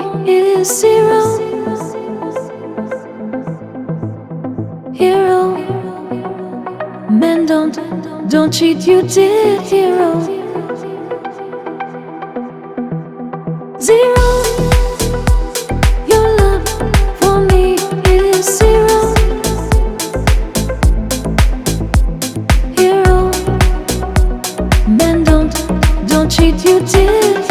is zero. Hero, men don't cheat, you did, hero. Zero, your love for me is zero. Hero, men don't cheat, you did.